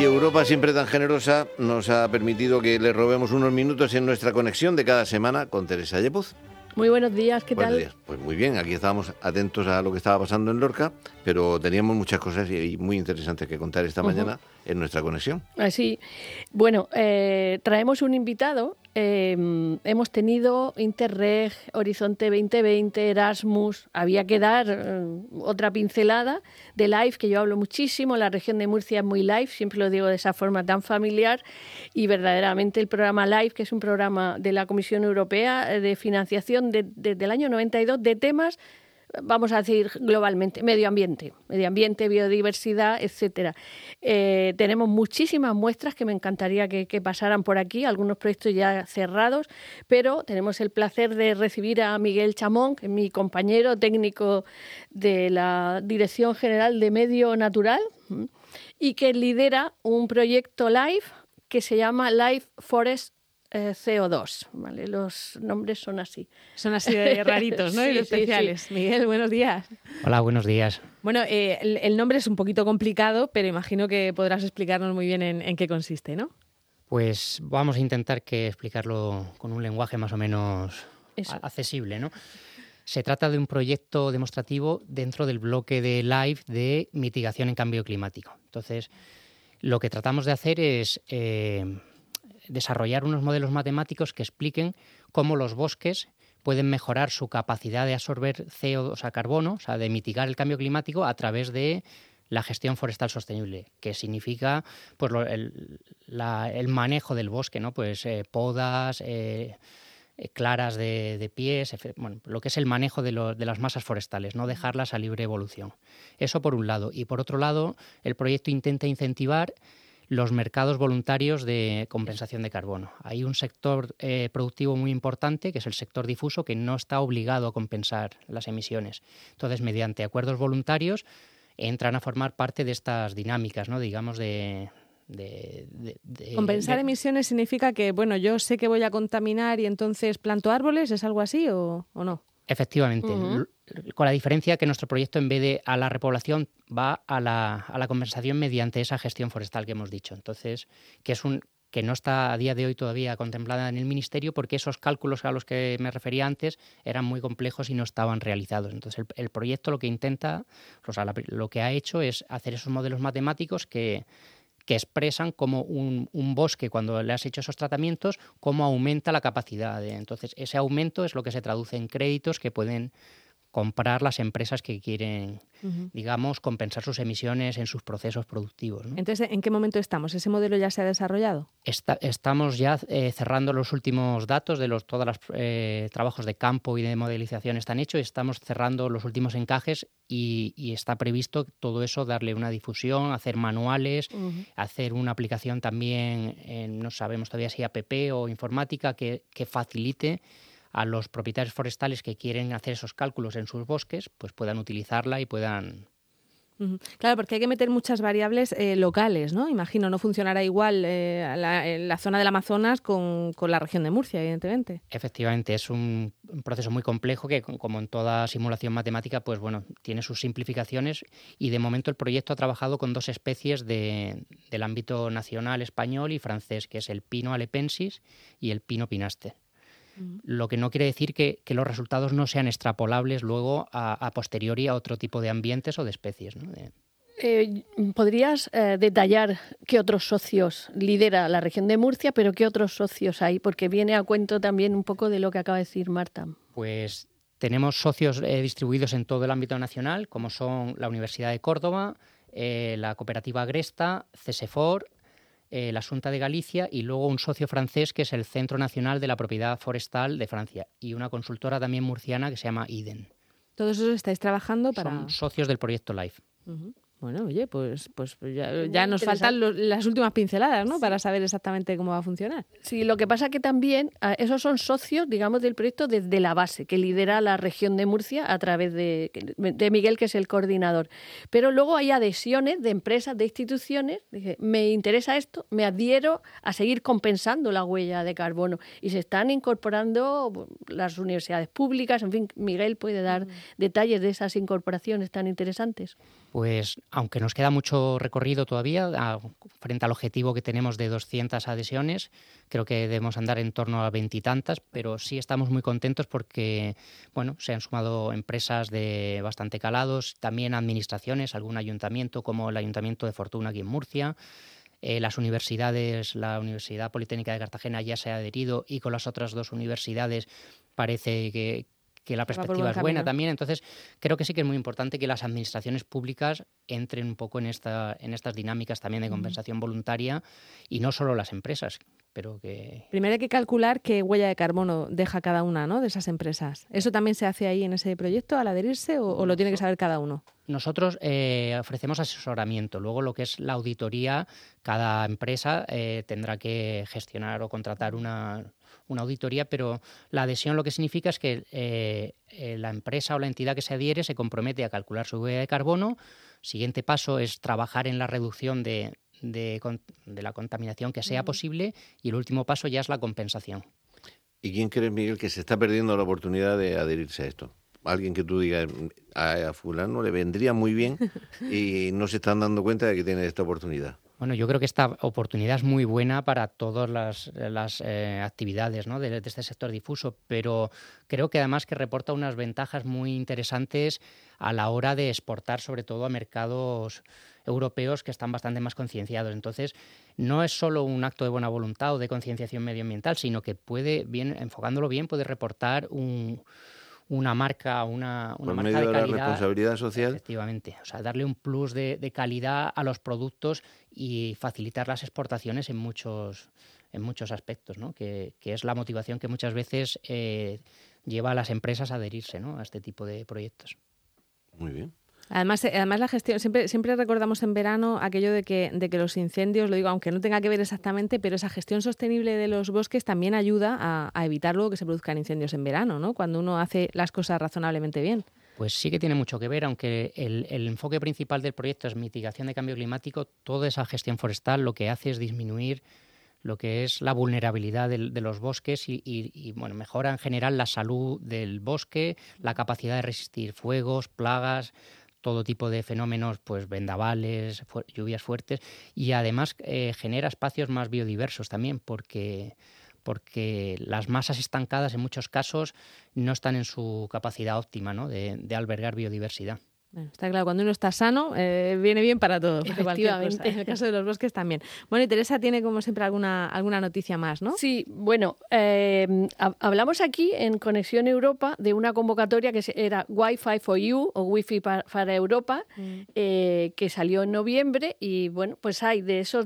Y Europa, siempre tan generosa, nos ha permitido que le robemos unos minutos en nuestra conexión de cada semana con Teresa Yepuz. Muy buenos días, ¿qué tal? Buenos días. Pues muy bien, aquí estábamos atentos a lo que estaba pasando en Lorca, pero teníamos muchas cosas y muy interesantes que contar esta mañana en nuestra conexión. Así, bueno, traemos un invitado. Hemos tenido Interreg, Horizonte 2020, Erasmus. Había que dar otra pincelada de LIFE, que yo hablo muchísimo. La región de Murcia es muy LIFE, siempre lo digo de esa forma tan familiar. Y verdaderamente el programa LIFE, que es un programa de la Comisión Europea de financiación desde el año 92 de temas, vamos a decir globalmente, medio ambiente, biodiversidad, etcétera. Tenemos muchísimas muestras que me encantaría que pasaran por aquí, algunos proyectos ya cerrados, pero tenemos el placer de recibir a Miguel Chamón, que es mi compañero técnico de la Dirección General de Medio Natural y que lidera un proyecto LIFE que se llama LIFE Forest CO2, ¿vale? Los nombres son así. Son así de raritos, ¿no? Sí, y especiales. sí. Miguel, buenos días. Hola, buenos días. Bueno, el nombre es un poquito complicado, pero imagino que podrás explicarnos muy bien en qué consiste, ¿no? Pues vamos a intentar explicarlo con un lenguaje más o menos accesible, ¿no? Se trata de un proyecto demostrativo dentro del bloque de LIFE de mitigación en cambio climático. Entonces, lo que tratamos de hacer es desarrollar unos modelos matemáticos que expliquen cómo los bosques pueden mejorar su capacidad de absorber CO2, o sea, carbono, o sea, de mitigar el cambio climático a través de la gestión forestal sostenible, que significa pues el manejo del bosque, ¿no? Pues podas, claras de pies, bueno, lo que es el manejo de las masas forestales, no dejarlas a libre evolución. Eso por un lado. Y por otro lado, el proyecto intenta incentivar los mercados voluntarios de compensación de carbono. Hay un sector productivo muy importante, que es el sector difuso, que no está obligado a compensar las emisiones. Entonces, mediante acuerdos voluntarios, entran a formar parte de estas dinámicas, ¿no? Digamos, Compensar emisiones significa que, bueno, yo sé que voy a contaminar y entonces planto árboles, ¿es algo así o no? Efectivamente, con la diferencia que nuestro proyecto, en vez de a la repoblación, va a la compensación mediante esa gestión forestal que hemos dicho. Entonces, que no está a día de hoy todavía contemplada en el Ministerio, porque esos cálculos a los que me refería antes eran muy complejos y no estaban realizados. Entonces, el proyecto lo que intenta, o sea, lo que ha hecho es hacer esos modelos matemáticos que expresan cómo un bosque, cuando le has hecho esos tratamientos, cómo aumenta la capacidad. Entonces, ese aumento es lo que se traduce en créditos que pueden comprar las empresas que quieren, digamos, compensar sus emisiones en sus procesos productivos, ¿no? Entonces, ¿en qué momento estamos? ¿Ese modelo ya se ha desarrollado? Estamos ya cerrando los últimos datos de todos los trabajos de campo y de modelización están hechos, y estamos cerrando los últimos encajes y está previsto todo eso, darle una difusión, hacer manuales, hacer una aplicación también, no sabemos todavía si app o informática, que facilite a los propietarios forestales que quieren hacer esos cálculos en sus bosques, pues puedan utilizarla y puedan... Claro, porque hay que meter muchas variables locales, ¿no? Imagino, no funcionará igual la zona del Amazonas con la región de Murcia, evidentemente. Efectivamente, es un proceso muy complejo que, como en toda simulación matemática, pues bueno, tiene sus simplificaciones, y de momento el proyecto ha trabajado con 2 especies del ámbito nacional español y francés, que es el pino alepensis y el pino pinaster. Lo que no quiere decir que los resultados no sean extrapolables luego a posteriori a otro tipo de ambientes o de especies, ¿no? ¿Podrías detallar qué otros socios lidera la región de Murcia, pero qué otros socios hay? Porque viene a cuento también un poco de lo que acaba de decir Marta. Pues tenemos socios distribuidos en todo el ámbito nacional, como son la Universidad de Córdoba, la Cooperativa Agresta, CESEFOR, la Xunta de Galicia, y luego un socio francés que es el Centro Nacional de la Propiedad Forestal de Francia, y una consultora también murciana que se llama IDEN. ¿Todos esos estáis trabajando para...? Son socios del proyecto LIFE. Bueno, oye, pues ya nos faltan las últimas pinceladas, ¿no? Sí. Para saber exactamente cómo va a funcionar. Sí, lo que pasa que también esos son socios, digamos, del proyecto desde la base, que lidera la región de Murcia a través de Miguel, que es el coordinador. Pero luego hay adhesiones de empresas, de instituciones. Dije, me interesa esto, me adhiero a seguir compensando la huella de carbono. Y se están incorporando las universidades públicas. En fin, Miguel puede dar detalles de esas incorporaciones tan interesantes. Pues aunque nos queda mucho recorrido todavía frente al objetivo que tenemos de 200 adhesiones, creo que debemos andar en torno a 20 y tantas, pero sí estamos muy contentos porque bueno, se han sumado empresas de bastante calados, también administraciones, algún ayuntamiento como el Ayuntamiento de Fortuna aquí en Murcia. Las universidades, la Universidad Politécnica de Cartagena ya se ha adherido y con las otras 2 universidades parece que la perspectiva es buena también. Entonces, creo que sí que es muy importante que las administraciones públicas entren un poco en estas dinámicas también de compensación voluntaria y no solo las empresas. Pero que... Primero hay que calcular qué huella de carbono deja cada una, ¿no?, de esas empresas. ¿Eso también se hace ahí en ese proyecto al adherirse o lo tiene que saber cada uno? Nosotros ofrecemos asesoramiento. Luego, lo que es la auditoría, cada empresa tendrá que gestionar o contratar una auditoría, pero la adhesión lo que significa es que la empresa o la entidad que se adhiere se compromete a calcular su huella de carbono. Siguiente paso es trabajar en la reducción de la contaminación que sea posible, y el último paso ya es la compensación. ¿Y quién crees, Miguel, que se está perdiendo la oportunidad de adherirse a esto? Alguien que tú digas, a fulano le vendría muy bien y no se están dando cuenta de que tiene esta oportunidad. Bueno, yo creo que esta oportunidad es muy buena para todas las actividades, ¿no?, de este sector difuso, pero creo que además que reporta unas ventajas muy interesantes a la hora de exportar, sobre todo a mercados europeos que están bastante más concienciados. Entonces, no es solo un acto de buena voluntad o de concienciación medioambiental, sino que puede, enfocándolo bien, puede reportar una marca, una por marca medio de calidad. La responsabilidad social. Efectivamente, o sea, darle un plus de calidad a los productos y facilitar las exportaciones en muchos aspectos, ¿no? Que es la motivación que muchas veces lleva a las empresas a adherirse, ¿no?, a este tipo de proyectos. Muy bien. Además la gestión, siempre recordamos en verano aquello de que los incendios, lo digo aunque no tenga que ver exactamente, pero esa gestión sostenible de los bosques también ayuda a evitar luego que se produzcan incendios en verano, ¿no?, cuando uno hace las cosas razonablemente bien. Pues sí que tiene mucho que ver, aunque el enfoque principal del proyecto es mitigación de cambio climático. Toda esa gestión forestal lo que hace es disminuir lo que es la vulnerabilidad de los bosques y bueno, mejora en general la salud del bosque, la capacidad de resistir fuegos, plagas, todo tipo de fenómenos, pues vendavales, lluvias fuertes, y además genera espacios más biodiversos también, porque las masas estancadas en muchos casos no están en su capacidad óptima, ¿no?, de albergar biodiversidad. Bueno, está claro, cuando uno está sano, viene bien para todo. Efectivamente. En el caso de los bosques también. Bueno, y Teresa tiene como siempre alguna noticia más, ¿no? Sí, bueno, hablamos aquí en Conexión Europa de una convocatoria que era Wi-Fi for You o Wi-Fi para Europa, que salió en noviembre, y bueno, pues hay de esos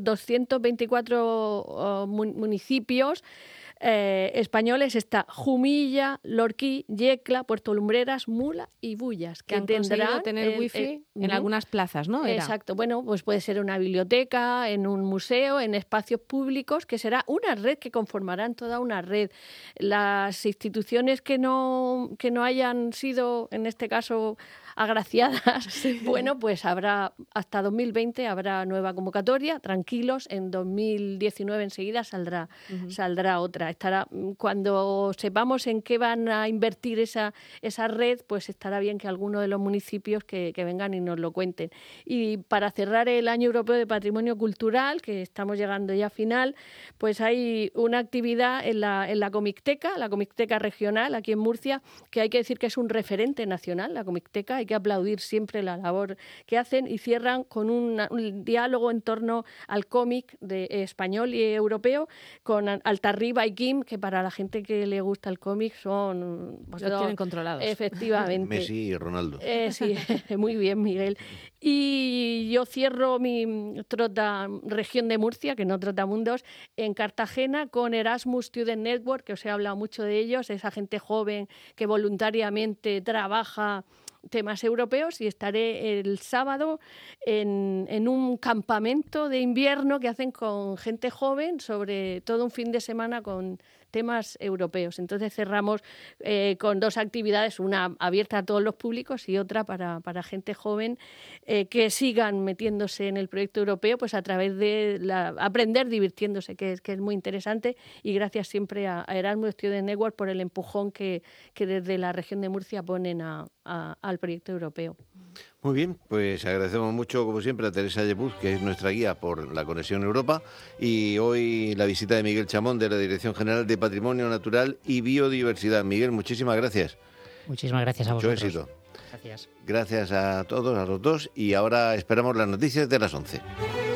224 municipios españoles, está Jumilla, Lorquí, Yecla, Puerto Lumbreras, Mula y Bullas, que han conseguido tener wifi en algunas plazas, ¿no? Exacto. Bueno, pues puede ser una biblioteca, en un museo, en espacios públicos, que será una red que conformarán toda una red. Las instituciones que no hayan sido, en este caso, agraciadas, sí, bueno, pues habrá hasta 2020 habrá nueva convocatoria, tranquilos, en 2019 enseguida saldrá otra. Estará, cuando sepamos en qué van a invertir esa red, pues estará bien que alguno de los municipios que vengan y nos lo cuenten. Y para cerrar el Año Europeo de Patrimonio Cultural, que estamos llegando ya a final, pues hay una actividad en la Comicteca regional aquí en Murcia, que hay que decir que es un referente nacional, la Comicteca, hay que aplaudir siempre la labor que hacen, y cierran con un diálogo en torno al cómic español y europeo con Altarriba y Kim, que para la gente que le gusta el cómic son... Pues lo tienen controlados. Efectivamente. Messi y Ronaldo. Sí, muy bien, Miguel. Y yo cierro mi región de Murcia, que no Trotamundos, en Cartagena con Erasmus Student Network, que os he hablado mucho de ellos, esa gente joven que voluntariamente trabaja temas europeos, y estaré el sábado en un campamento de invierno que hacen con gente joven sobre todo un fin de semana con temas europeos. Entonces cerramos con 2 actividades, una abierta a todos los públicos y otra para gente joven que sigan metiéndose en el proyecto europeo, pues a través de aprender divirtiéndose, que es muy interesante, y gracias siempre a Erasmus Student Network por el empujón que desde la región de Murcia ponen al proyecto europeo. Muy bien, pues agradecemos mucho, como siempre, a Teresa Yepuz, que es nuestra guía por la Conexión Europa, y hoy la visita de Miguel Chamón, de la Dirección General de Patrimonio Natural y Biodiversidad. Miguel, muchísimas gracias. Muchísimas gracias a vosotros. Mucho éxito. Gracias. Gracias a todos, a los dos, y ahora esperamos las noticias de las 11.